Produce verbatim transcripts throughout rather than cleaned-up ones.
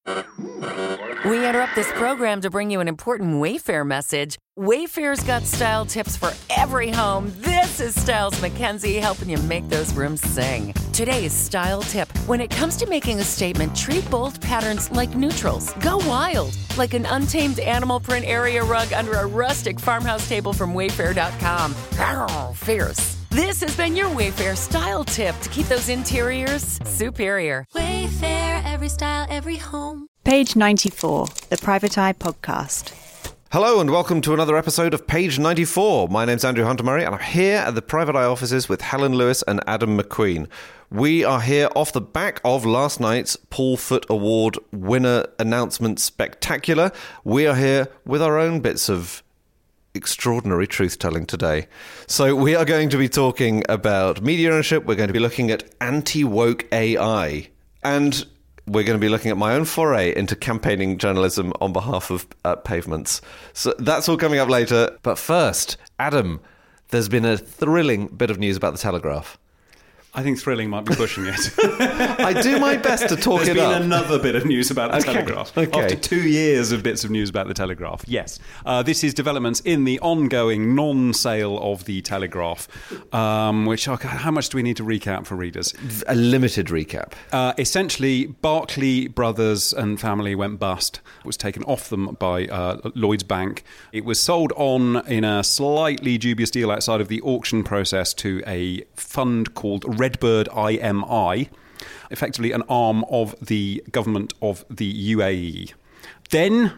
We interrupt this program to bring you an important Wayfair message. Wayfair's got style tips for every home. This is Styles McKenzie helping you make those rooms sing. Today's style tip. When it comes to making a statement, treat bold patterns like neutrals. Go wild, like an untamed animal print area rug under a rustic farmhouse table from Wayfair dot com. Arr, fierce. This has been your Wayfair style tip to keep those interiors superior. Wayfair, every style, every home. Page ninety-four, the Private Eye Podcast. Hello and welcome to another episode of Page ninety-four. My name's Andrew Hunter-Murray and I'm here at the Private Eye offices with Helen Lewis and Adam McQueen. We are here off the back of last night's Paul Foot Award winner announcement spectacular. We are here with our own bits of extraordinary truth-telling today. So we are going to be talking about media ownership. We're going to be looking at anti-woke A I. And we're going to be looking at my own foray into campaigning journalism on behalf of uh, Pavements. So that's all coming up later. But first, Adam, there's been a thrilling bit of news about the Telegraph. I think thrilling might be pushing it. I do my best to talk There's it up. There's been another bit of news about the okay. Telegraph. Okay. After two years of bits of news about the Telegraph. Yes. Uh, this is developments in the ongoing non-sale of the Telegraph, um, which, okay, how much do we need to recap for readers? A limited recap. Uh, essentially, Barclay Brothers and family went bust. It was taken off them by uh, Lloyds Bank. It was sold on in a slightly dubious deal outside of the auction process to a fund called Redbird I M I, effectively an arm of the government of the U A E. Then,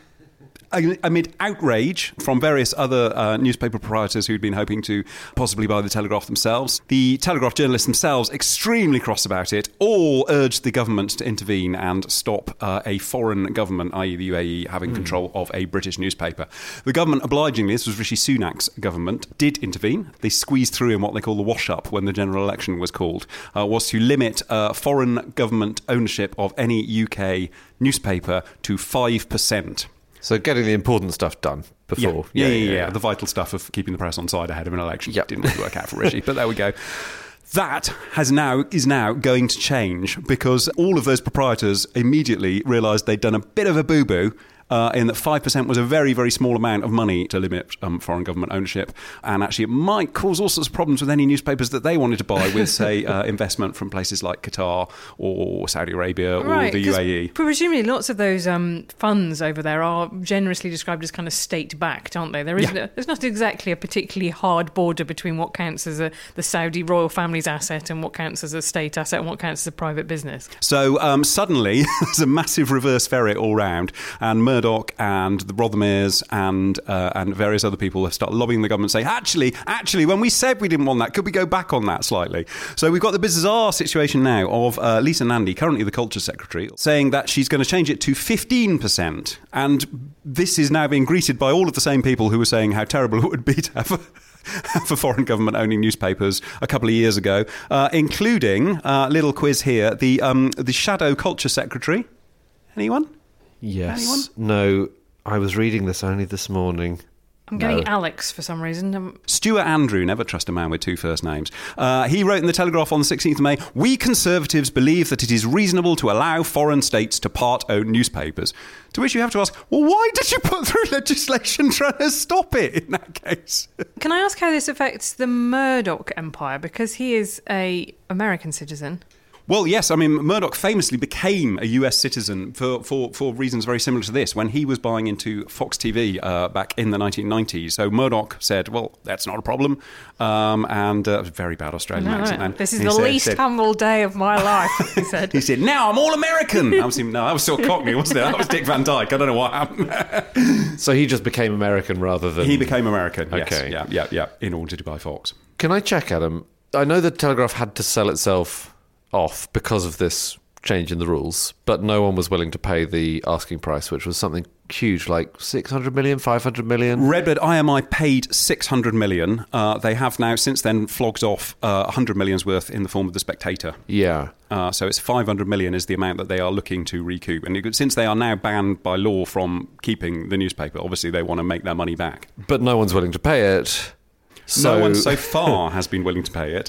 amid outrage from various other uh, newspaper proprietors who'd been hoping to possibly buy the Telegraph themselves, the Telegraph journalists themselves, extremely cross about it, all urged the government to intervene and stop uh, a foreign government, that is the U A E, having mm. control of a British newspaper. The government, obligingly, this was Rishi Sunak's government, did intervene. They squeezed through in what they call the wash-up when the general election was called, uh, was to limit uh, foreign government ownership of any U K newspaper to five percent. So getting the important stuff done before. Yeah. Yeah, yeah, yeah, yeah. The vital stuff of keeping the press on side ahead of an election. Yep. Didn't really work out for Rishi, but there we go. That has now is now going to change because all of those proprietors immediately realised they'd done a bit of a boo-boo uh, in that five percent was a very, very small amount of money to limit um, foreign government ownership. And actually it might cause all sorts of problems with any newspapers that they wanted to buy with, say, uh, investment from places like Qatar or Saudi Arabia right, or the U A E. Presumably lots of those um, funds over there are generously described as kind of state-backed, aren't they? There isn't Yeah. a, there's not exactly a particularly hard border between what counts as a, the Saudi royal family's asset and what counts as a state asset and what counts as a private business. So um, suddenly there's a massive reverse ferret all round, and Murdoch and the Rothermeres and uh, and various other people have started lobbying the government, saying, actually, actually, when we said we didn't want that, could we go back on that slightly? So we've got the bizarre situation now of uh, Lisa Nandy, currently the Culture Secretary, saying that she's going to change it to fifteen percent. And this is now being greeted by all of the same people who were saying how terrible it would be to have for foreign government owning newspapers a couple of years ago, uh, including, uh, little quiz here, the um, the Shadow Culture Secretary. Anyone? Yes. Anyone? No, I was reading this only this morning. I'm getting No. Alex for some reason. Um, Stuart Andrew, never trust a man with two first names. Uh, he wrote in the Telegraph on the sixteenth of May, "We Conservatives believe that it is reasonable to allow foreign states to part-own newspapers." To which you have to ask, well, why did you put through legislation trying to stop it in that case? Can I ask how this affects the Murdoch empire? Because he is a American citizen. Well, yes. I mean, Murdoch famously became a U S citizen for, for, for reasons very similar to this when he was buying into Fox T V uh, back in the nineteen nineties. So Murdoch said, well, that's not a problem. Um, and uh, very bad Australian No, accent. no. And This is he the said- least said, humble day of my life, he said. He said, now I'm all American. I was, no, that was still Cockney, wasn't it? That was Dick Van Dyke. I don't know what happened. So he just became American rather than... He became American, yes. Okay. Yeah, yeah, yeah, in order to buy Fox. Can I check, Adam? I know the Telegraph had to sell itself off because of this change in the rules, but no one was willing to pay the asking price, which was something huge, like six hundred million, five hundred million. Redbird I M I paid six hundred million. Uh, they have now since then flogged off uh, one hundred million's worth in the form of The Spectator. Yeah. Uh, so it's five hundred million is the amount that they are looking to recoup. And it- since they are now banned by law from keeping the newspaper, obviously they want to make their money back. But no one's willing to pay it. So... No one so far has been willing to pay it.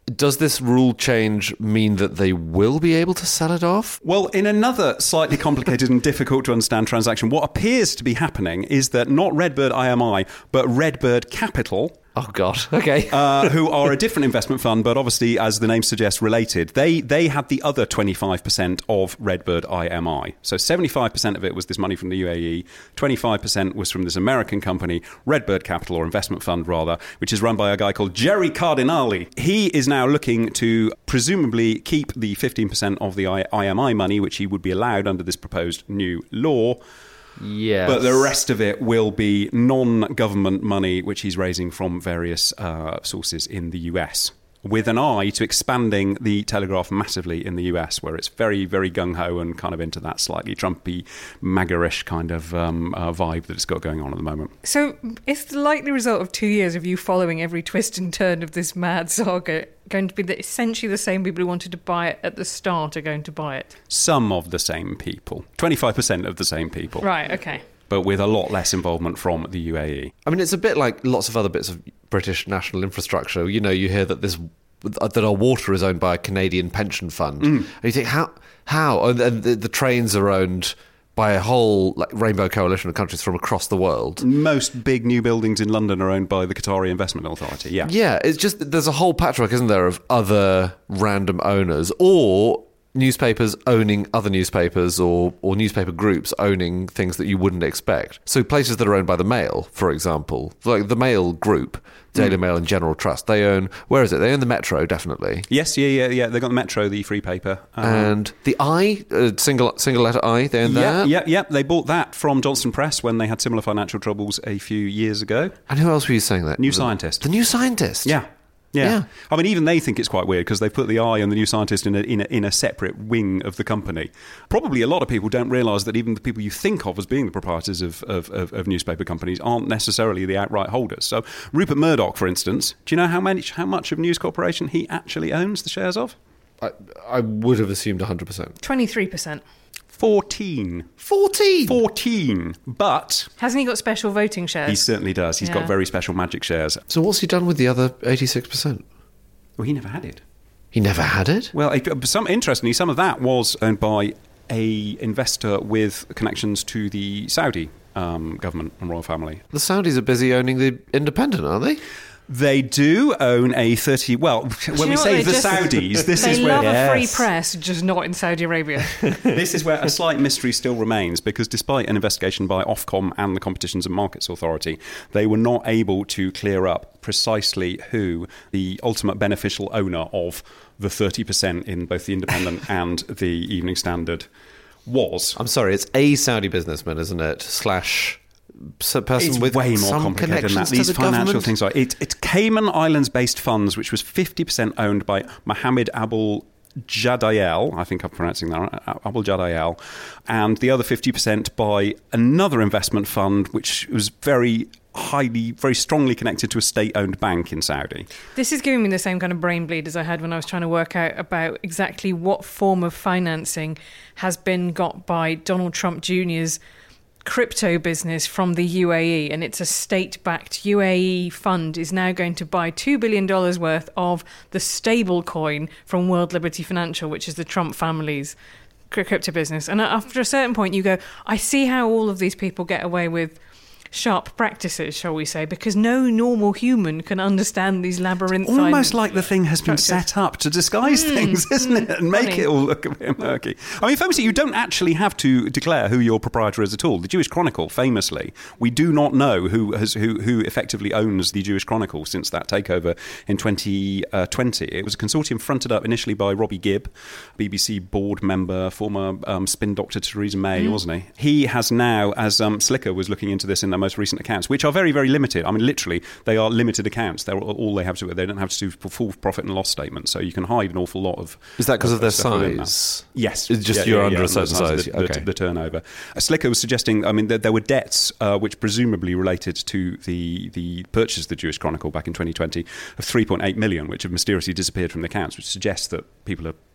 Does this rule change mean that they will be able to sell it off? Well, in another slightly complicated and difficult to understand transaction, what appears to be happening is that not Redbird I M I, but Redbird Capital, Oh, God. Okay. uh, who are a different investment fund, but obviously, as the name suggests, related. They they had the other twenty-five percent of Redbird I M I. So seventy-five percent of it was this money from the U A E, twenty-five percent was from this American company, Redbird Capital, or investment fund rather, which is run by a guy called Jerry Cardinali. He is now looking to presumably keep the fifteen percent of the I M I money, which he would be allowed under this proposed new law. Yes. But the rest of it will be non-government money, which he's raising from various uh, sources in the U S, with an eye to expanding the Telegraph massively in the U S, where it's very, very gung-ho and kind of into that slightly Trumpy, MAGA-ish kind of um, uh, vibe that it's got going on at the moment. So is the likely result of two years of you following every twist and turn of this mad saga going to be that essentially the same people who wanted to buy it at the start are going to buy it? Some of the same people. twenty-five percent of the same people. Right, okay. But with a lot less involvement from the U A E. I mean, it's a bit like lots of other bits of British national infrastructure. You know, you hear that this that our water is owned by a Canadian pension fund. Mm. And you think, how? How? And, and the, the trains are owned by a whole like rainbow coalition of countries from across the world. Most big new buildings in London are owned by the Qatari Investment Authority, yeah. Yeah, it's just, there's a whole patchwork, isn't there, of other random owners, or newspapers owning other newspapers, or, or newspaper groups owning things that you wouldn't expect. So places that are owned by the Mail, for example, like the Mail Group, Daily mm. Mail and General Trust, they own, where is it? They own the Metro, definitely. Yes, yeah, yeah, yeah. They've got the Metro, the free paper. Um, and the I, uh, single single letter I, they own yeah, that? Yeah, yeah, they bought that from Johnston Press when they had similar financial troubles a few years ago. And who else were you saying that? New the, Scientist. The New Scientist? Yeah. Yeah. yeah. I mean, even they think it's quite weird because they've put the eye on the New Scientist in a, in, a, in a separate wing of the company. Probably a lot of people don't realise that even the people you think of as being the proprietors of, of, of, of newspaper companies aren't necessarily the outright holders. So Rupert Murdoch, for instance, do you know how, many, how much of News Corporation he actually owns the shares of? I, I would have assumed one hundred percent. twenty-three percent. fourteen. fourteen? fourteen. But hasn't he got special voting shares? He certainly does. He's yeah. got very special magic shares. So what's he done with the other eighty-six percent? Well, he never had it. He never had it? Well, some interestingly, some of that was owned by a investor with connections to the Saudi um, government and royal family. The Saudis are busy owning the Independent, aren't they? They do own a thirty... Well, when we say the just, Saudis, this is where... They love yes. a free press, just not in Saudi Arabia. This is where a slight mystery still remains, because despite an investigation by Ofcom and the Competitions and Markets Authority, they were not able to clear up precisely who the ultimate beneficial owner of the thirty percent in both the Independent and the Evening Standard was. I'm sorry, it's a Saudi businessman, isn't it? Slash... So person it's with way more some complicated than that. These the financial government? things are. It, it's Cayman Islands-based funds, which was fifty percent owned by Mohammed Abul Jadayel, I think I'm pronouncing that right, Abul Jadayel, and the other fifty percent by another investment fund, which was very highly, very strongly connected to a state-owned bank in Saudi. This is giving me the same kind of brain bleed as I had when I was trying to work out about exactly what form of financing has been got by Donald Trump Junior's crypto business from the U A E, and it's a state-backed U A E fund is now going to buy two billion dollars worth of the stable coin from World Liberty Financial, which is the Trump family's crypto business. And after a certain point you go, I see how all of these people get away with sharp practices, shall we say, because no normal human can understand these labyrinthine... Almost like the thing has been set up to disguise mm, things, isn't it? And make funny. It all look a bit murky. I mean, famously, you don't actually have to declare who your proprietor is at all. The Jewish Chronicle, famously, we do not know who has who, who effectively owns the Jewish Chronicle since that takeover in twenty twenty. It was a consortium fronted up initially by Robbie Gibb, B B C board member, former um, spin doctor Theresa May, mm. wasn't he? He has now, as um, Slicker was looking into this in their most recent accounts, which are very, very limited. I mean, literally, they are limited accounts. They're all they have to do. They don't have to do full profit and loss statements, so you can hide an awful lot of... Is that because of, of their size? Yes. It's just yeah, you're yeah, under yeah, a certain size. The, okay. the, the turnover. Uh, Slicker was suggesting, I mean, that there were debts uh, which presumably related to the, the purchase of the Jewish Chronicle back in twenty twenty of three point eight million, which have mysteriously disappeared from the accounts, which suggests that people are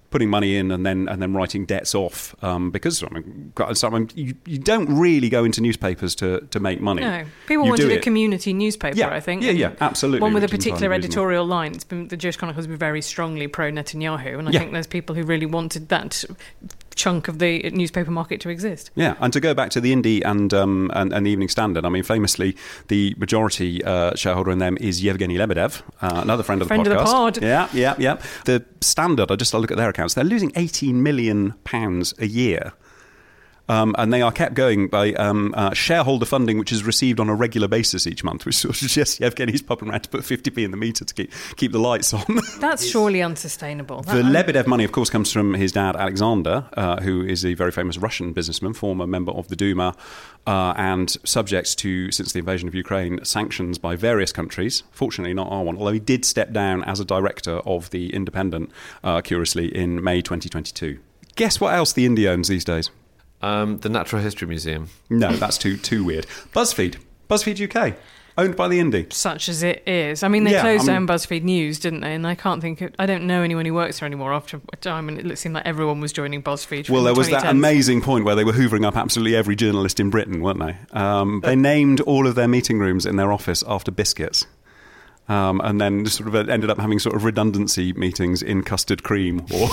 putting money in and then and then writing debts off, um, because I mean, I mean, you, you don't really go into newspapers to, to make money. No, people you wanted a it. community newspaper, yeah. I think. Yeah, yeah, absolutely. One with a which is particular entirely reasonable. editorial line. It's been, the Jewish Chronicle has been very strongly pro-Netanyahu, and I Yeah. think there's people who really wanted that chunk of the newspaper market to exist. Yeah, and to go back to the Indie and um, and, and the Evening Standard, I mean, famously, the majority uh, shareholder in them is Yevgeny Lebedev, uh, another friend of Friend the of podcast. the pod. Yeah, yeah, yeah. The Standard, I just look at their accounts, they're losing eighteen million pounds a year. Um, and they are kept going by um, uh, shareholder funding, which is received on a regular basis each month, which sort of suggests Yevgeny's popping around to put fifty p in the meter to keep keep the lights on. That's surely unsustainable. The That- Lebedev money, of course, comes from his dad, Alexander, uh, who is a very famous Russian businessman, former member of the Duma, uh, and subject to, since the invasion of Ukraine, sanctions by various countries. Fortunately, not our one, although he did step down as a director of The Independent, uh, curiously, in May twenty twenty-two. Guess what else the Indie owns these days? Um, the Natural History Museum. No, that's too too weird. BuzzFeed. BuzzFeed U K. Owned by the Indie. Such as it is. I mean, they Yeah, closed I down mean- BuzzFeed News, didn't they? And I can't think... Of, I don't know anyone who works there anymore after a time, and it seemed like everyone was joining BuzzFeed. Well, in there the was that twenty tens. amazing point where they were hoovering up absolutely every journalist in Britain, weren't they? Um, they named all of their meeting rooms in their office after biscuits. Um, and then sort of ended up having sort of redundancy meetings in custard cream or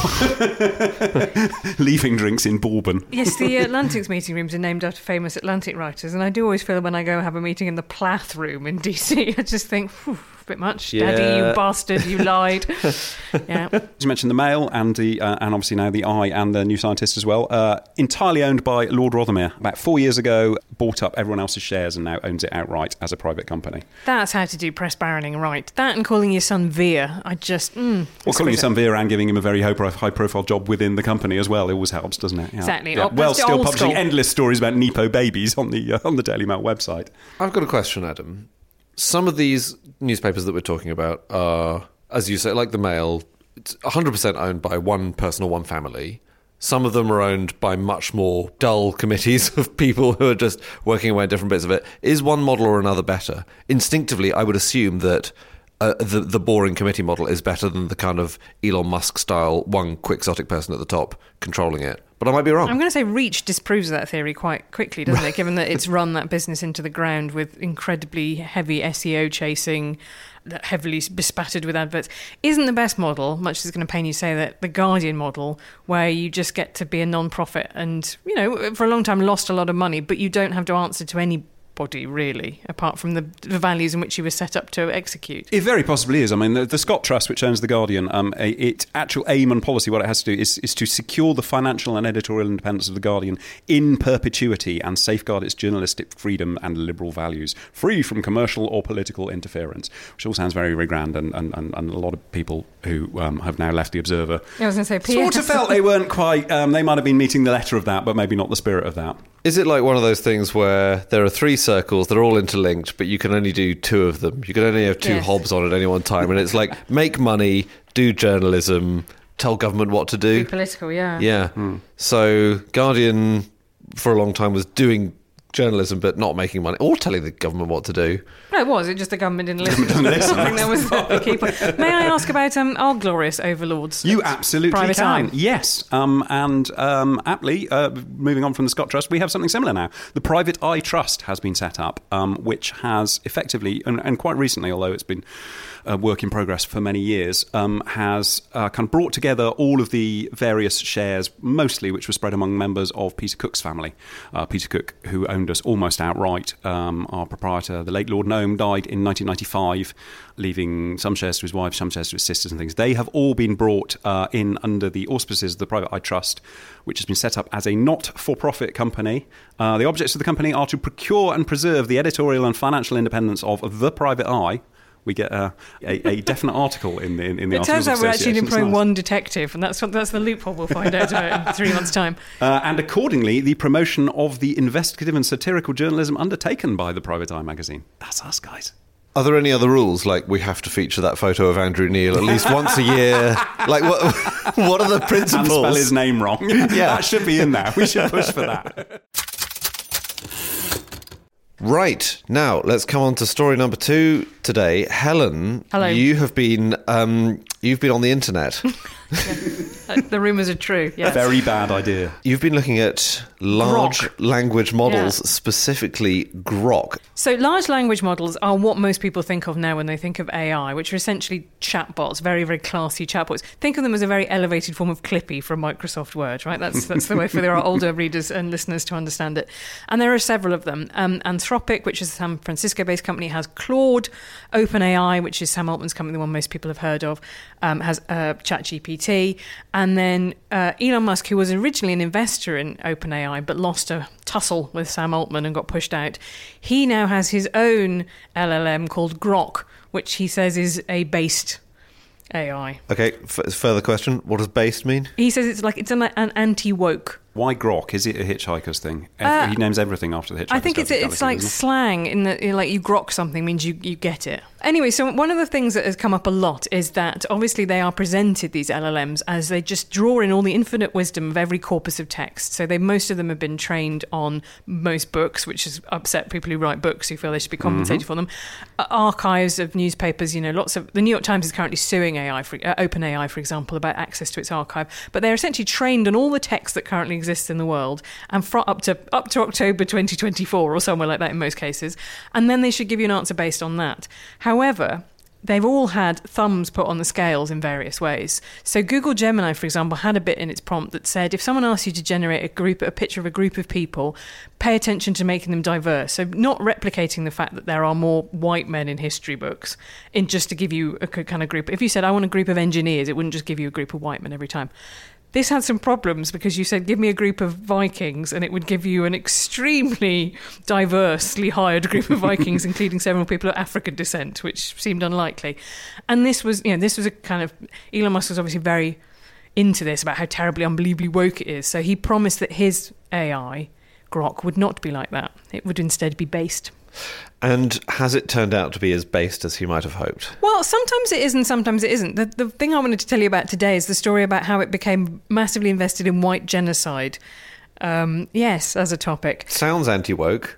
leaving drinks in bourbon. Yes, the Atlantic's meeting rooms are named after famous Atlantic writers, and I do always feel when I go have a meeting in the Plath room in D C, I just think, whew, a bit much. Yeah. Daddy, you bastard, you lied. Yeah. You mentioned the Mail and the uh, and obviously now the Eye and the New Scientist as well. Uh, entirely owned by Lord Rothermere. About four years ago, bought up everyone else's shares and now owns it outright as a private company. That's how to do press barreling right. That and calling your son Veer, I just... Mm, Well, calling your son Veer and giving him a very high-profile job within the company as well, it always helps, doesn't it? Yeah. Exactly. Yeah. Oh, Well, that's the still old publishing school. endless stories about Nepo babies on the uh, on the Daily Mail website. I've got a question, Adam. Some of these newspapers that we're talking about are, as you say, like the Mail, it's one hundred percent owned by one person or one family. Some of them are owned by much more dull committees of people who are just working away at different bits of it. Is one model or another better? Instinctively, I would assume that uh, the, the boring committee model is better than the kind of Elon Musk style, one quixotic person at the top controlling it. But I might be wrong. I'm going to say Reach disproves that theory quite quickly, doesn't it? Given that it's run that business into the ground with incredibly heavy S E O chasing, that heavily bespattered with adverts. Isn't the best model, much as it's going to pain you to say that, the Guardian model, where you just get to be a non-profit and, you know, for a long time lost a lot of money, but you don't have to answer to any body, really, apart from the, the values in which you were set up to execute. It very possibly is. I mean, the, the Scott Trust, which owns The Guardian, um, a, its actual aim and policy, what it has to do is, is to secure the financial and editorial independence of The Guardian in perpetuity and safeguard its journalistic freedom and liberal values, free from commercial or political interference, which all sounds very, very grand, and, and, and, and a lot of people who um, have now left The Observer I was going to say, P S sort of felt they weren't quite, um, they might have been meeting the letter of that, but maybe not the spirit of that. Is it like one of those things where there are three circles, they're all interlinked, but you can only do two of them? You can only have two Yes. hobs on at any one time, and it's like, make money, do journalism, tell government what to do. Be political, yeah. Yeah. So Guardian, for a long time, was doing journalism but not making money, or telling the government what to do. No, it was. It just the government didn't listen. I think that was the key point. May I ask about um, our glorious overlords? You absolutely Private can. Eye? Yes. Um, and um, aptly, uh, moving on from the Scott Trust, we have something similar now. The Private Eye Trust has been set up, um, which has effectively, and, and quite recently, although it's been a work in progress for many years, um, has uh, kind of brought together all of the various shares, mostly which were spread among members of Peter Cook's family. Uh, Peter Cook, who owned us almost outright, um, our proprietor, the late Lord Nome, died in nineteen ninety-five, leaving some shares to his wife, some shares to his sisters and things. They have all been brought uh, in under the auspices of the Private Eye Trust, which has been set up as a not-for-profit company. Uh, the objects of the company are to procure and preserve the editorial and financial independence of the Private Eye. We get a, a, a definite article in the in, in the It turns Articles out of we're actually Association. It's employing nice. one detective, and that's what, that's the loophole we'll find out about in three months' time. Uh, and accordingly, the promotion of the investigative and satirical journalism undertaken by the Private Eye magazine. That's us, guys. Are there any other rules, like we have to feature that photo of Andrew Neil at least once a year? Like, what What are the And principles? spell his name wrong. Yeah. That should be in there. We should push for that. Right, now let's come on to story number two today. Helen, Hello. you have been um, you've been on the internet. Uh, the rumours are true, yes. Very bad idea. You've been looking at large Grok. language models, Yeah. specifically Grok. So large language models are what most people think of now when they think of A I, which are essentially chatbots, very, very classy chatbots. Think of them as a very elevated form of Clippy from Microsoft Word, right? That's that's the way for our older readers and listeners to understand it. And there are several of them. Um, Anthropic, which is a San Francisco-based company, has Claude. OpenAI, which is Sam Altman's company, the one most people have heard of, um, has uh, ChatGPT. And then uh, Elon Musk, who was originally an investor in OpenAI but lost a tussle with Sam Altman and got pushed out, he now has his own L L M called Grok, which he says is a based A I. Okay, f- further question. What does based mean? He says it's like it's an, an anti-woke. Why Grok? Is it a hitchhiker's thing? Uh, he names everything after the hitchhiker's I think it's galaxy, it's like isn't it? slang in that, you know, like you grok something means you, you get it. Anyway, so one of the things that has come up a lot is that obviously they are presented, these L L Ms, as they just draw in all the infinite wisdom of every corpus of text. So they most of them have been trained on most books, which has upset people who write books who feel they should be compensated mm-hmm. for them. Uh, archives of newspapers, you know, lots of... The New York Times is currently suing A I, for, uh, OpenAI, for example, about access to its archive. But they're essentially trained on all the text that currently exists in the world, and for up to up to October twenty twenty-four or somewhere like that in most cases, and then they should give you an answer based on that. However, they've all had thumbs put on the scales in various ways. So Google Gemini, for example, had a bit in its prompt that said, if someone asks you to generate a group, a picture of a group of people, pay attention to making them diverse. So not replicating the fact that there are more white men in history books, in just to give you a kind of group. If you said, I want a group of engineers, it wouldn't just give you a group of white men every time. This had some problems because you said, give me a group of Vikings, and it would give you an extremely diversely hired group of Vikings, including several people of African descent, which seemed unlikely. And this was, you know, this was a kind of... Elon Musk was obviously very into this, about how terribly, unbelievably woke it is. So he promised that his A I, Grok, would not be like that. It would instead be based. And has it turned out to be as based as he might have hoped? Well, sometimes it is and sometimes it isn't. The, the thing I wanted to tell you about today is the story about how it became massively invested in white genocide. Um, yes, as a topic. Sounds anti-woke.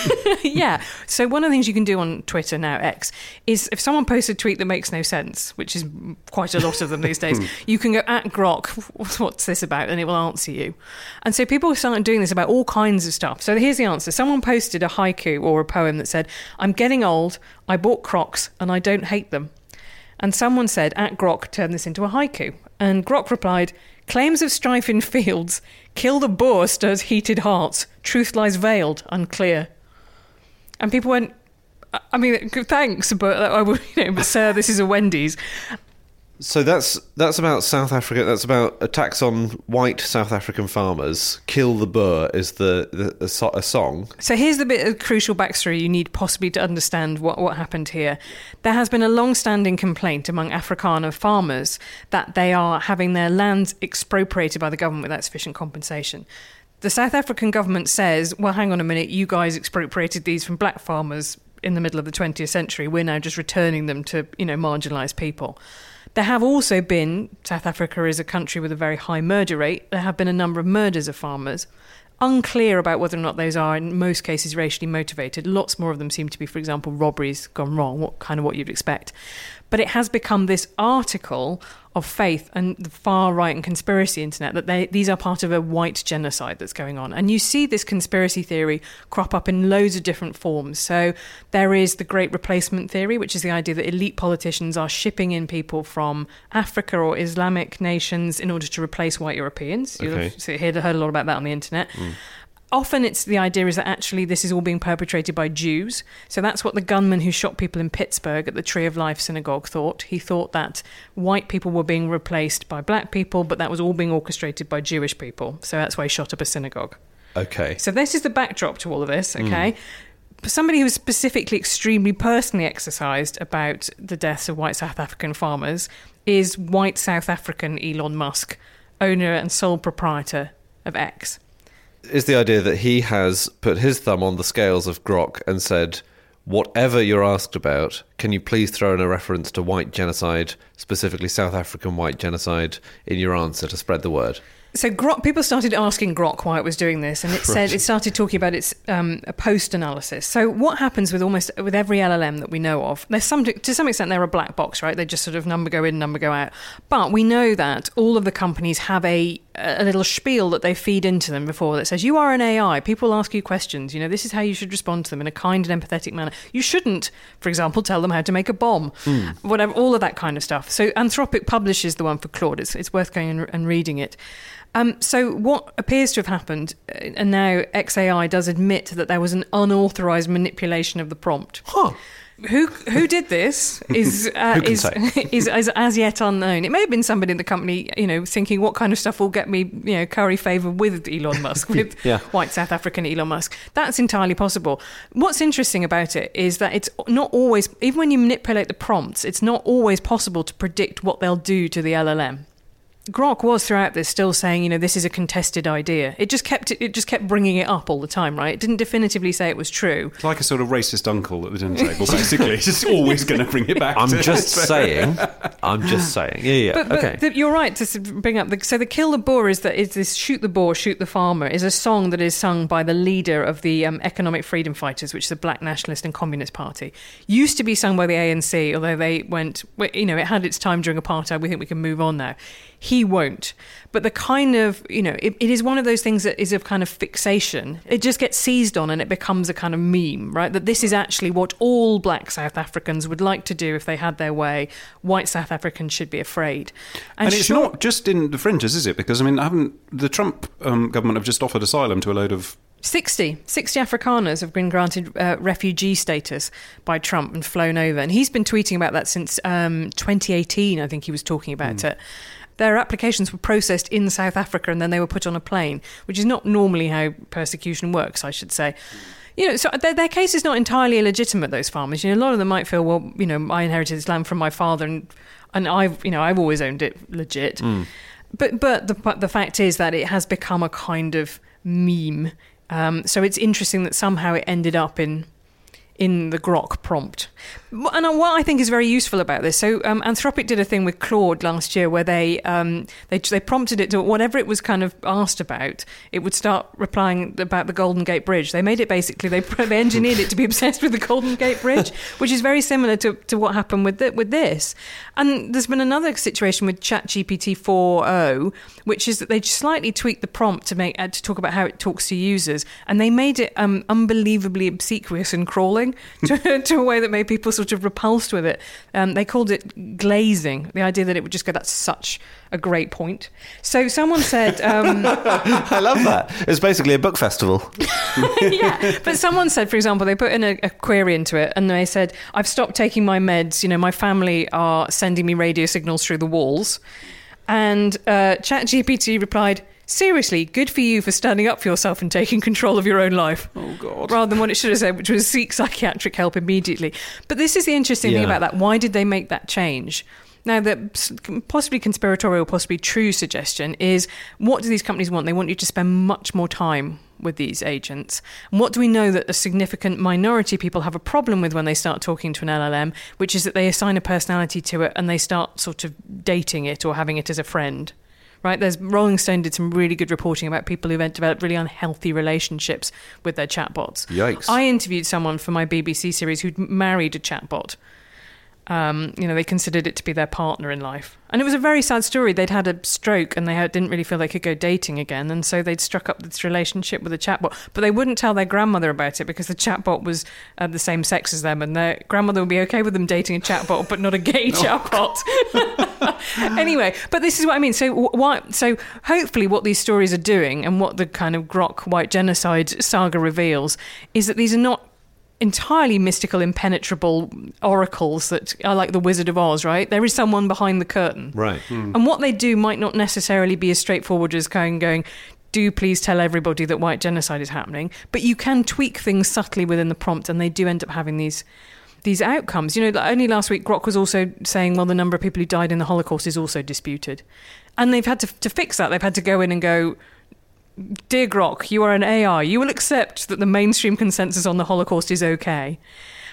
Yeah. So one of the things you can do on Twitter now, X, is if someone posts a tweet that makes no sense, which is quite a lot of them these days, you can go at Grok, what's this about? And it will answer you. And so people started doing this about all kinds of stuff. So here's the answer. Someone posted a haiku or a poem that said, I'm getting old, I bought Crocs, and I don't hate them. And someone said, at Grok, turn this into a haiku. And Grok replied, claims of strife in fields, kill the boar stirs heated hearts, truth lies veiled, unclear. And people went, I mean, thanks, but I would, you know, but sir, this is a Wendy's. So that's that's about South Africa. That's about attacks on white South African farmers. Kill the Boer is the, the a, so, a song. So here's the bit of crucial backstory you need possibly to understand what, what happened here. There has been a long-standing complaint among Afrikaner farmers that they are having their lands expropriated by the government without sufficient compensation. The South African government says, well, hang on a minute, you guys expropriated these from black farmers in the middle of the twentieth century. We're now just returning them to, you know, marginalised people. There have also been, South Africa is a country with a very high murder rate, there have been a number of murders of farmers. Unclear about whether or not those are, in most cases, racially motivated. Lots more of them seem to be, for example, robberies gone wrong, what kind of what you'd expect. But it has become this article of faith and the far right and conspiracy internet that they, these are part of a white genocide that's going on. And you see this conspiracy theory crop up in loads of different forms. So there is the Great Replacement theory, which is the idea that elite politicians are shipping in people from Africa or Islamic nations in order to replace white Europeans. Okay. You've heard a lot about that on the internet. Mm. Often it's the idea is that actually this is all being perpetrated by Jews. So that's what the gunman who shot people in Pittsburgh at the Tree of Life synagogue thought. He thought that white people were being replaced by black people, but that was all being orchestrated by Jewish people. So that's why he shot up a synagogue. Okay. So this is the backdrop to all of this, okay? Mm. Somebody who was specifically extremely personally exercised about the deaths of white South African farmers is white South African Elon Musk, owner and sole proprietor of X. Is the idea that he has put his thumb on the scales of Grok and said, whatever you're asked about, can you please throw in a reference to white genocide, specifically South African white genocide, in your answer to spread the word? So Grok, people started asking Grok why it was doing this, and it said Right. it started talking about its um, a post analysis. So what happens with almost with every L L M that we know of? There's some to some extent they're a black box, right? They just sort of number go in, number go out. But we know that all of the companies have a a little spiel that they feed into them before that says you are an A I. People ask you questions. You know, this is how you should respond to them in a kind and empathetic manner. You shouldn't, for example, tell them how to make a bomb. Mm. Whatever, all of that kind of stuff. So Anthropic publishes the one for Claude. It's it's worth going and, and reading it. Um, so what appears to have happened, and now X A I does admit that there was an unauthorized manipulation of the prompt. Huh. Who who did this is uh, Who can is, say? is is as yet unknown. It may have been somebody in the company, you know, thinking what kind of stuff will get me, you know, curry favour with Elon Musk, with Yeah. white South African Elon Musk. That's entirely possible. What's interesting about it is that it's not always, even when you manipulate the prompts, it's not always possible to predict what they'll do to the L L M. Grok was throughout this still saying, you know, this is a contested idea. It just kept it just kept bringing it up all the time, right? It didn't definitively say it was true. It's like a sort of racist uncle at the dinner table, basically. It's just always going to bring it back. I'm to just saying. I'm just saying. Yeah, yeah. But, but okay. the, you're right to s- bring up the so the Kill the Boer is that is this Shoot the Boer, Shoot the Farmer is a song that is sung by the leader of the um, Economic Freedom Fighters, which is the Black Nationalist and Communist Party. Used to be sung by the A N C, although they went, you know, it had its time during apartheid. We think we can move on now. He won't. But the kind of, you know, it, it is one of those things that is of kind of fixation. It just gets seized on and it becomes a kind of meme, right? That this is actually what all black South Africans would like to do if they had their way. White South Africans should be afraid. And, and it's sure, not just in the fringes, is it? Because, I mean, haven't the Trump um, government have just offered asylum to a load of... sixty, sixty Afrikaners have been granted uh, refugee status by Trump and flown over. And he's been tweeting about that since um, twenty eighteen, I think he was talking about mm. it. Their applications were processed in South Africa and then they were put on a plane, which is not normally how persecution works, I should say. You know, so their, their case is not entirely illegitimate, those farmers. You know, a lot of them might feel, well, you know, I inherited this land from my father and and I've, you know, I've always owned it legit. Mm. But but the but the fact is that it has become a kind of meme. Um, so it's interesting that somehow it ended up in in the Grok prompt. And what I think is very useful about this, so um, Anthropic did a thing with Claude last year where they, um, they they prompted it to whatever it was kind of asked about, it would start replying about the Golden Gate Bridge. They made it basically, they, they engineered it to be obsessed with the Golden Gate Bridge, which is very similar to, to what happened with the, with this. And there's been another situation with ChatGPT four point oh, which is that they slightly tweaked the prompt to make uh, to talk about how it talks to users, and they made it um, unbelievably obsequious and crawling to, to a way that made people sort of repulsed with it. Um, they called it glazing, the idea that it would just go, that's such a great point. So someone said... Um, I love that. It's basically a book festival. Yeah, but someone said, for example, they put in a, a query into it and they said, I've stopped taking my meds, you know, my family are sending me radio signals through the walls. And uh, ChatGPT replied, seriously, good for you for standing up for yourself and taking control of your own life. Oh, God. Rather than what it should have said, which was seek psychiatric help immediately. But this is the interesting Yeah. thing about that. Why did they make that change? Now, the possibly conspiratorial, possibly true suggestion is, what do these companies want? They want you to spend much more time with these agents. And what do we know that a significant minority of people have a problem with when they start talking to an L L M, which is that they assign a personality to it and they start sort of dating it or having it as a friend. Right, there's Rolling Stone did some really good reporting about people who've developed really unhealthy relationships with their chatbots. Yikes. I interviewed someone for my B B C series who'd married a chatbot. Um, you know, they considered it to be their partner in life. And it was a very sad story. They'd had a stroke and they had, didn't really feel they could go dating again. And so they'd struck up this relationship with a chatbot. But they wouldn't tell their grandmother about it because the chatbot was uh, the same sex as them. And their grandmother would be okay with them dating a chatbot, but not a gay chatbot. Anyway, but this is what I mean. So, why, so hopefully what these stories are doing and what the kind of Grok white genocide saga reveals is that these are not entirely mystical, impenetrable oracles that are like the Wizard of Oz, right? There is someone behind the curtain. Right. Mm. And what they do might not necessarily be as straightforward as going, going, do please tell everybody that white genocide is happening. But you can tweak things subtly within the prompt and they do end up having these these outcomes. You know, only last week Grok was also saying, well, the number of people who died in the Holocaust is also disputed. And they've had to, to fix that. They've had to go in and go, dear Grok, you are an A I. You will accept that the mainstream consensus on the Holocaust is okay.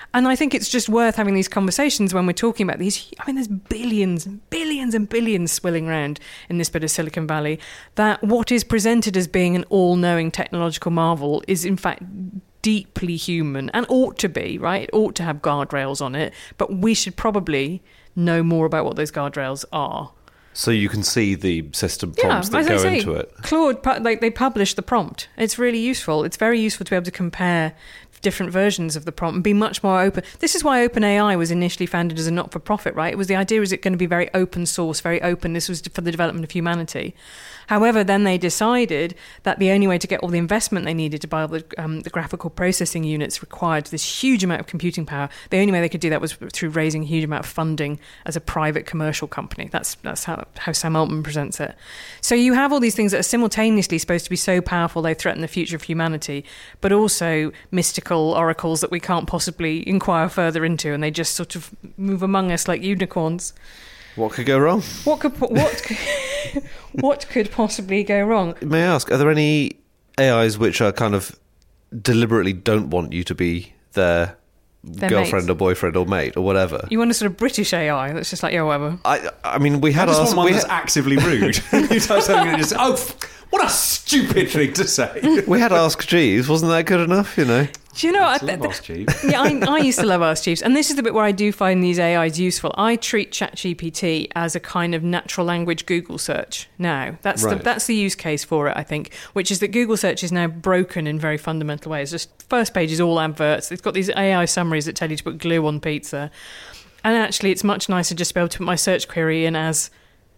And I think it's just worth having these conversations when we're talking about these. I mean, there's billions and billions and billions swilling around in this bit of Silicon Valley, that what is presented as being an all-knowing technological marvel is in fact deeply human and ought to be, right? It ought to have guardrails on it, but we should probably know more about what those guardrails are. So you can see the system prompts yeah, that go say, into it. Claude, like they publish the prompt. It's really useful. It's very useful to be able to compare different versions of the prompt and be much more open. This is why OpenAI was initially founded as a not-for-profit, right? It was the idea is it going to be very open source, very open. This was for the development of humanity. However, then they decided that the only way to get all the investment they needed to buy all the, um, the graphical processing units required this huge amount of computing power. The only way they could do that was through raising a huge amount of funding as a private commercial company. That's that's how, how Sam Altman presents it. So you have all these things that are simultaneously supposed to be so powerful they threaten the future of humanity, but also mystical oracles that we can't possibly inquire further into, and they just sort of move among us like unicorns. What could go wrong? What could what could, what could possibly go wrong? May I ask, are there any A Is which are kind of deliberately don't want you to be their, their girlfriend mates. or boyfriend or mate or whatever? You want a sort of British A I that's just like, yeah, whatever. I I mean, we had I just asked... want one we that's had, actively rude. You touch something and just, oh, f- what a stupid thing to say. we had Ask Jeeves. Wasn't that good enough, you know? Do you know I what? love Ask Jeeves. Yeah, I, I used to love Ask Jeeves. And this is the bit where I do find these A Is useful. I treat ChatGPT as a kind of natural language Google search now. That's Right. the that's the use case for it, I think, which is that Google search is now broken in very fundamental ways. Just first page is all adverts. It's got these A I summaries that tell you to put glue on pizza. And actually, it's much nicer just to be able to put my search query in as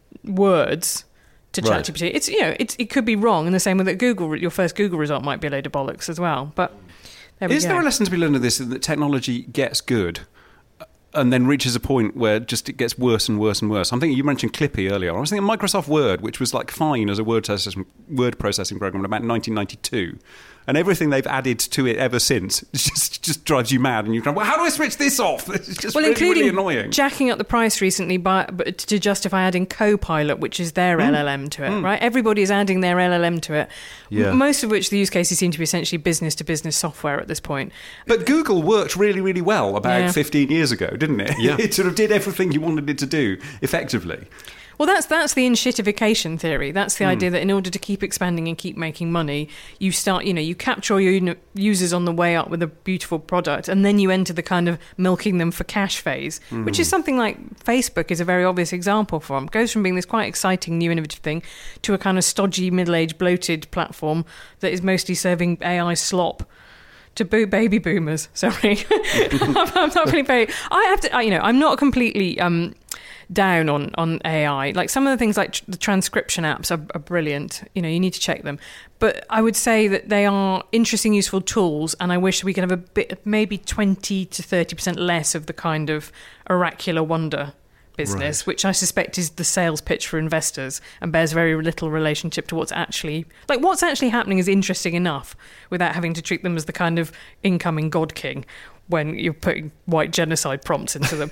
words to Right. ChatGPT. It's, you know, it's, it could be wrong in the same way that Google, your first Google result might be a load of bollocks as well. But there we Is go. there a lesson to be learned of this, that technology gets good and then reaches a point where just it gets worse and worse and worse? I'm thinking, you mentioned Clippy earlier. I was thinking Microsoft Word, which was like fine as a word processing, word processing program in about nineteen ninety-two. And everything they've added to it ever since just just drives you mad. And you're going, well, how do I switch this off? It's just well, really, including really annoying. jacking up the price recently by, but to justify adding Copilot, which is their Mm. L L M to it, right? Everybody is adding their L L M to it. Yeah. M- Most of which the use cases seem to be essentially business-to-business software at this point. But Google worked really, really well about Yeah. fifteen years ago, didn't it? Yeah. It sort of did everything you wanted it to do effectively. Well, that's that's the inshittification theory. That's the Mm. idea that in order to keep expanding and keep making money, you start, you know, you capture all your uni- users on the way up with a beautiful product, and then you enter the kind of milking them for cash phase, Mm. which is something like Facebook is a very obvious example from. It goes from being this quite exciting new innovative thing to a kind of stodgy, middle-aged, bloated platform that is mostly serving A I slop to boo baby boomers. Sorry, I'm not really very. I have to, I, you know, I'm not completely um, down on, on A I. Like some of the things, like tr- the transcription apps, are, are brilliant. You know, you need to check them. But I would say that they are interesting, useful tools, and I wish we could have a bit, maybe twenty to thirty percent less of the kind of oracular wonder business, Right. which I suspect is the sales pitch for investors and bears very little relationship to what's actually like what's actually happening is interesting enough without having to treat them as the kind of incoming god king when you're putting white genocide prompts into them.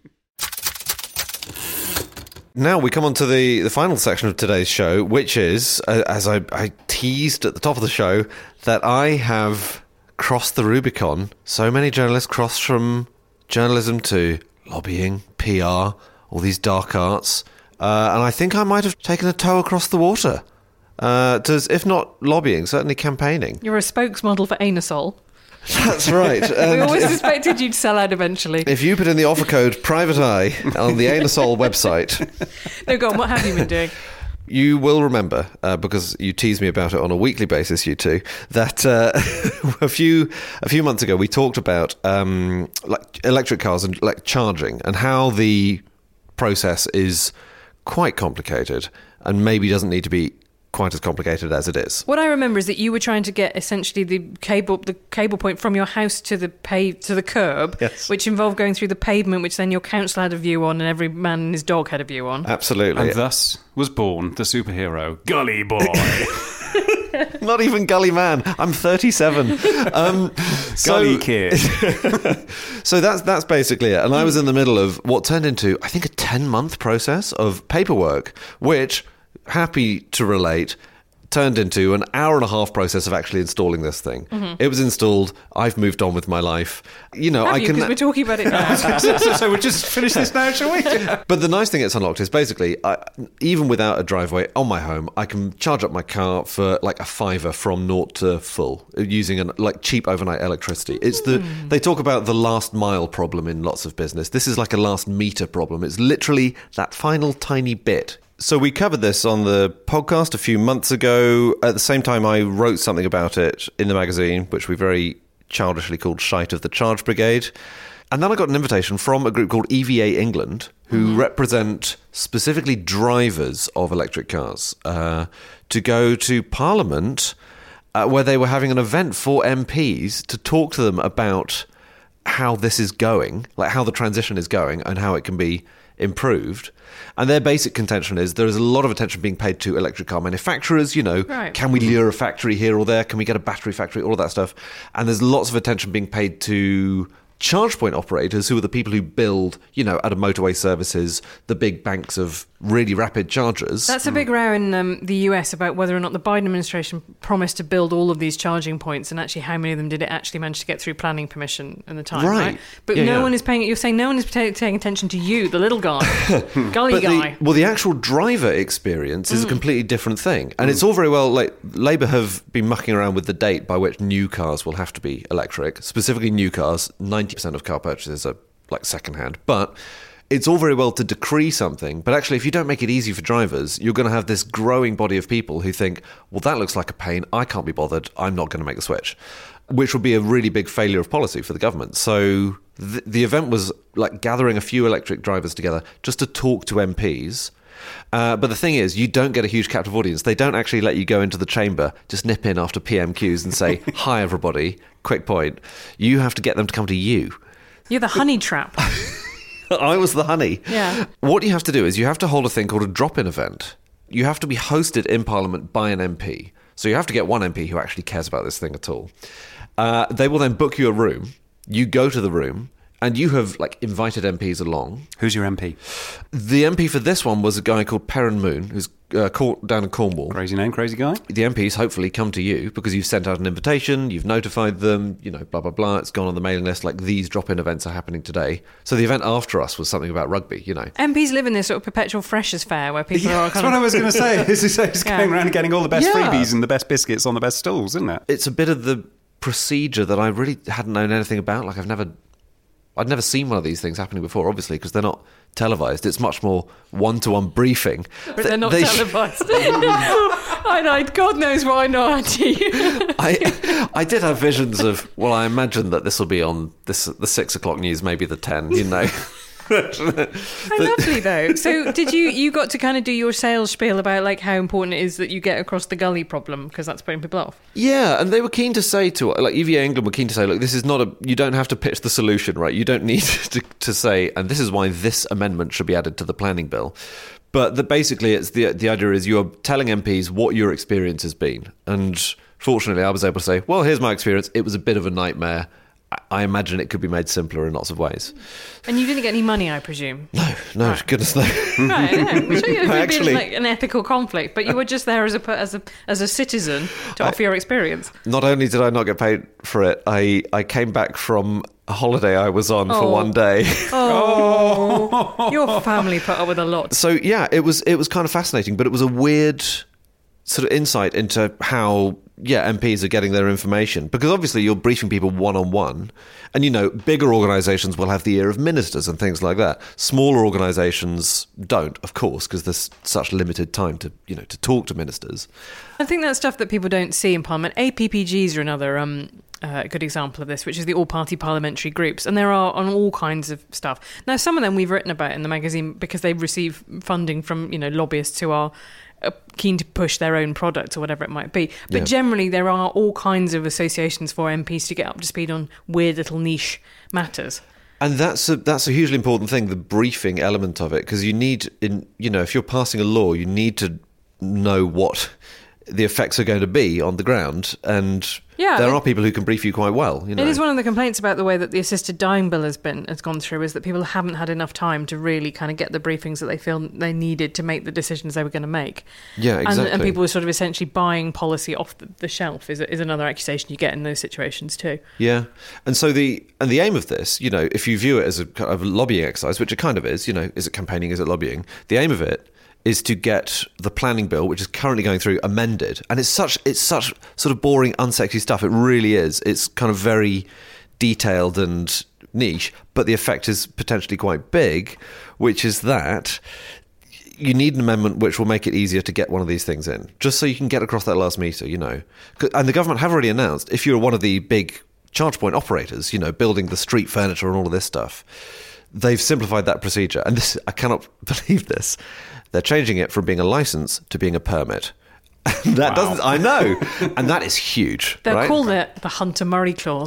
Now we come on to the, the final section of today's show, which is, uh, as I, I teased at the top of the show, that I have crossed the Rubicon. So many journalists cross from journalism to lobbying, P R, all these dark arts. Uh, and I think I might have taken a toe across the water. Uh, to, if not lobbying, certainly campaigning. You're a spokesmodel for Anusol. That's right. We And always if, suspected you'd sell out eventually. if you put in the offer code Private Eye on the Anusol website, No, go on, what have you been doing? you will remember, uh, because you tease me about it on a weekly basis, you two, that uh, a few a few months ago we talked about um, like electric cars and like charging and how the process is quite complicated and maybe doesn't need to be quite as complicated as it is. What I remember is that you were trying to get essentially the cable the cable point from your house to the pave to the curb, Yes. which involved going through the pavement, which then your council had a view on and every man and his dog had a view on. Absolutely. And thus was born the superhero, Gully Boy. Not even Gully Man. I'm thirty-seven. Um, Gully so, Kid. so that's that's basically it. And I was in the middle of what turned into, I think, a ten-month process of paperwork, which, happy to relate, turned into an hour and a half process of actually installing this thing. Mm-hmm. It was installed. I've moved on with my life. You know, Have I you? can. Because we're talking about it now. so, so, so we'll just finish this now, shall we? But the nice thing it's unlocked is basically, I, even without a driveway on my home, I can charge up my car for like a fiver from naught to full using an, like cheap overnight electricity. It's the mm. They talk about the last mile problem in lots of business. This is like a last meter problem. It's literally that final tiny bit. So we covered this on the podcast a few months ago. At the same time, I wrote something about it in the magazine, which we very childishly called Shite of the Charge Brigade. And then I got an invitation from a group called E V A England, who mm-hmm. represent specifically drivers of electric cars, uh, to go to Parliament, uh, where they were having an event for M Ps to talk to them about how this is going, like how the transition is going and how it can be improved. And their basic contention is there is a lot of attention being paid to electric car manufacturers. You know, right. Can we lure a factory here or there? Can we get a battery factory? All of that stuff. And there's lots of attention being paid to charge point operators, who are the people who build, you know, out of motorway services, the big banks of really rapid chargers. That's a big row in um, the U S about whether or not the Biden administration promised to build all of these charging points, and actually how many of them did it actually manage to get through planning permission in the time, right? right? But yeah, no yeah. one is paying, you're saying no one is paying attention to you, the little guy, gully but guy. The, well, the actual driver experience is mm. a completely different thing. And mm. it's all very well, like, Labour have been mucking around with the date by which new cars will have to be electric. Specifically new cars, ninety percent of car purchases are, like, second-hand. But it's all very well to decree something, but actually if you don't make it easy for drivers, you're going to have this growing body of people who think, well, that looks like a pain, I can't be bothered, I'm not going to make the switch, which would be a really big failure of policy for the government. So the, the event was like gathering a few electric drivers together just to talk to M Ps. Uh, but the thing is, you don't get a huge captive audience. They don't actually let you go into the chamber, just nip in after P M Qs and say, hi, everybody, quick point. You have to get them to come to you. You're the honey trap. I was the honey. Yeah. What you have to do is you have to hold a thing called a drop-in event. You have to be hosted in Parliament by an M P. So you have to get one M P who actually cares about this thing at all. Uh, they will then book you a room. You go to the room, and you have like invited M Ps along. Who's your M P? The M P for this one was a guy called Perrin Moon, who's uh, caught down in Cornwall. Crazy name, crazy guy. The M Ps hopefully come to you because you've sent out an invitation, you've notified them, you know, blah, blah, blah. It's gone on the mailing list, like these drop-in events are happening today. So the event after us was something about rugby, you know. M Ps live in this sort of perpetual freshers fair where people yeah, are kind That's of... what I was going to say. It's just yeah. going around and getting all the best yeah. freebies and the best biscuits on the best stalls, isn't it? It's a bit of the procedure that I really hadn't known anything about. Like I've never... I'd never seen one of these things happening before, obviously, because they're not televised. It's much more one-to-one briefing. But they're not they televised. I know, God knows why not. I I did have visions of, well, I imagine that this will be on this the six o'clock news, maybe the ten, you know. How lovely though. So did you you got to kind of do your sales spiel about like how important it is that you get across the gully problem, because that's putting people off? Yeah, and they were keen to say to like E V A England were keen to say, look, this is not a you don't have to pitch the solution, right? You don't need to, to say, and this is why this amendment should be added to the planning bill. But that basically it's the the idea is you're telling M Ps what your experience has been. And fortunately I was able to say, well, here's my experience. It was a bit of a nightmare. I imagine it could be made simpler in lots of ways. And you didn't get any money, I presume? No, no, right. Goodness no. Right, no. Which would have actually, been like an ethical conflict, but you were just there as a as a as a citizen to offer I, your experience. Not only did I not get paid for it, I, I came back from a holiday I was on oh. for one day. Oh, your family put up with a lot. So yeah, it was it was kind of fascinating, but it was a weird sort of insight into how yeah M Ps are getting their information, because obviously you're briefing people one-on-one, and you know bigger organisations will have the ear of ministers and things like that. Smaller organisations don't, of course, because there's such limited time to you know to talk to ministers. I think that's stuff that people don't see in Parliament. A P P Gs are another um a uh, good example of this, which is the all-party parliamentary groups, and there are on all kinds of stuff. Now, some of them we've written about in the magazine because they receive funding from you know lobbyists who are uh, keen to push their own products or whatever it might be. But yeah. generally, there are all kinds of associations for M Ps to get up to speed on weird little niche matters. And that's a that's a hugely important thing, the briefing element of it, because you need, in you know, if you're passing a law, you need to know what the effects are going to be on the ground. And Yeah, there it- are people who can brief you quite well. You know? It is one of the complaints about the way that the assisted dying bill has been has gone through, is that people haven't had enough time to really kind of get the briefings that they feel they needed to make the decisions they were going to make. Yeah, And, exactly. and people were sort of essentially buying policy off the, the shelf is, is another accusation you get in those situations too. Yeah, and so the and the aim of this, you know, if you view it as a kind of lobbying exercise, which it kind of is, you know, is it campaigning, is it lobbying? The aim of it is to get the planning bill, which is currently going through, amended. And it's such it's such sort of boring, unsexy stuff. It really is. It's kind of very detailed and niche, but the effect is potentially quite big, which is that you need an amendment which will make it easier to get one of these things in, just so you can get across that last meter, you know. And the government have already announced, if you're one of the big charge point operators, you know, building the street furniture and all of this stuff, they've simplified that procedure. And this, I cannot believe this. They're changing it from being a license to being a permit. And that Wow. doesn't, I know. And that is huge. They'll right? call it the Hunter Murray clause.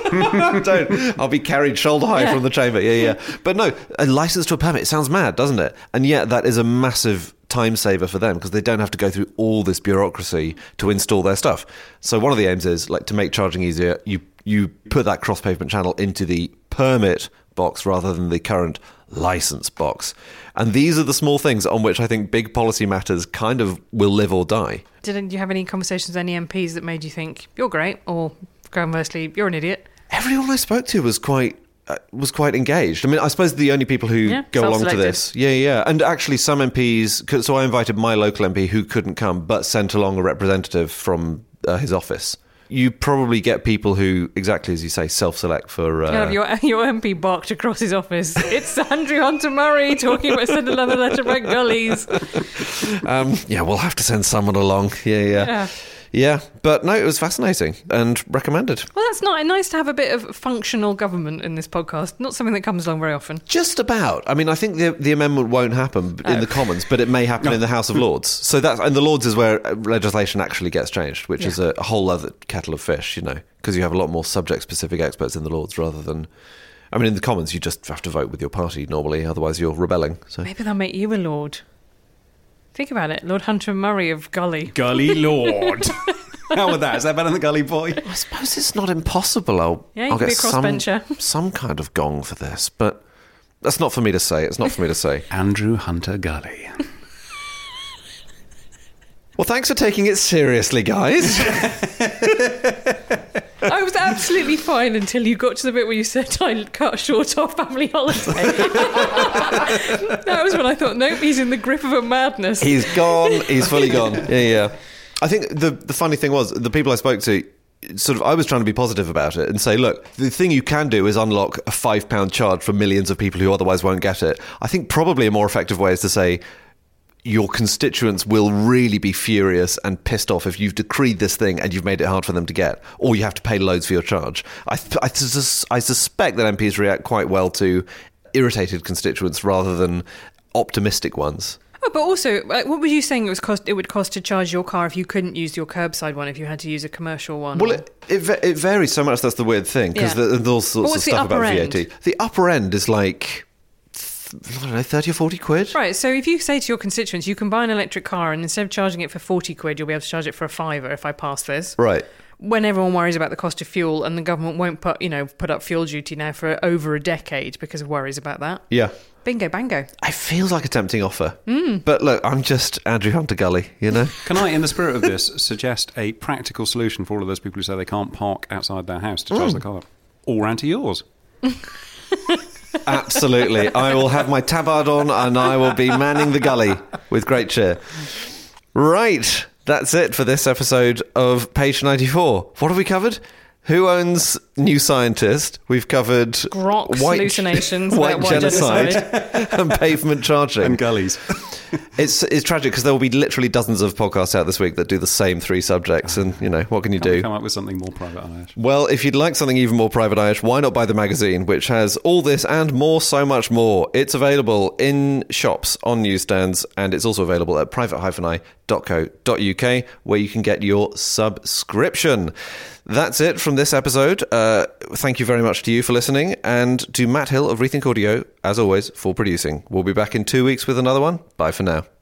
Don't. I'll be carried shoulder high Yeah. from the chamber. Yeah, yeah. But no, a license to a permit, it sounds mad, doesn't it? And yet that is a massive time saver for them because they don't have to go through all this bureaucracy to install their stuff. So one of the aims is, like, to make charging easier, you you put that cross pavement channel into the permit box rather than the current license box. And these are the small things on which I think big policy matters kind of will live or die. Didn't you have any conversations with any M Ps that made you think you're great, or conversely you're an idiot? Everyone I spoke to was quite uh, was quite engaged. I mean, I suppose the only people who Yeah, go along to self-selected. this, yeah, yeah, and actually some M Ps. So I invited my local M P who couldn't come, but sent along a representative from uh, his office. You probably get people who, exactly as you say, self-select for. Uh, Kind of your, your M P barked across his office. It's Andrew Hunter Murray talking about send another letter about gullies. um, yeah, we'll have to send someone along. Yeah, yeah, Yeah. yeah. But no, it was fascinating and recommended. Well, that's not nice to have a bit of functional government in this podcast. Not something that comes along very often. Just about. I mean, I think the the amendment won't happen in Oh. the Commons, but it may happen in the House of Lords. So that's and the Lords is where legislation actually gets changed, which Yeah. is a, a whole other kettle of fish, you know, because you have a lot more subject-specific experts in the Lords rather than. I mean, in the Commons, you just have to vote with your party normally, otherwise you're rebelling. So Maybe they'll make you a lord. Think about it, Lord Hunter Murray of Gully. Gully Lord. How would that? Is that better than Gully Boy? I suppose it's not impossible. I'll, Yeah, you I'll could get be a some crossbencher. some kind of gong for this, but that's not for me to say. It's not for me to say. Andrew Hunter Gully. Well, thanks for taking it seriously, guys. I was absolutely fine until you got to the bit where you said I cut short our family holiday. That was when I thought, nope, he's in the grip of a madness. He's gone. He's fully gone. Yeah, yeah. I think the the funny thing was the people I spoke to, sort of, I was trying to be positive about it and say, look, the thing you can do is unlock a five pound charge for millions of people who otherwise won't get it. I think probably a more effective way is to say, your constituents will really be furious and pissed off if you've decreed this thing and you've made it hard for them to get, or you have to pay loads for your charge. I, I, sus- I suspect that M Ps react quite well to irritated constituents rather than optimistic ones. Oh, but also, like, what were you saying it was cost? It would cost to charge your car if you couldn't use your curbside one, if you had to use a commercial one. Well, or- it, it, va- it varies so much. That's the weird thing, because Yeah. there's all sorts of what's the stuff about upper V A end? T. The upper end is like, th- I don't know, thirty or forty quid. Right, so if you say to your constituents, you can buy an electric car and instead of charging it for forty quid, you'll be able to charge it for a fiver if I pass this. Right. When everyone worries about the cost of fuel and the government won't put, you know, put up fuel duty now for over a decade because of worries about that. Yeah. Bingo, bango. It feels like a tempting offer. Mm. But look, I'm just Andrew Hunter Gully, you know? Can I, in the spirit of this, suggest a practical solution for all of those people who say they can't park outside their house to charge the car up? All round to yours. Absolutely. I will have my tabard on and I will be manning the gully with great cheer. Right. That's it for this episode of Page ninety-four. What have we covered? Who owns New Scientist? We've covered Grok's hallucinations white about white genocide, genocide. and pavement charging. And gullies. It's it's tragic because there will be literally dozens of podcasts out this week that do the same three subjects, and you know what can you Can we do? come up with something more private eye? Well, if you'd like something even more private eye, why not buy the magazine, which has all this and more, so much more. It's available in shops, on newsstands, and it's also available at private dash eye dot co dot uk, where you can get your subscription. That's it from this episode. Uh, thank you very much to you for listening, and to Matt Hill of Rethink Audio, as always, for producing. We'll be back in two weeks with another one. Bye for now.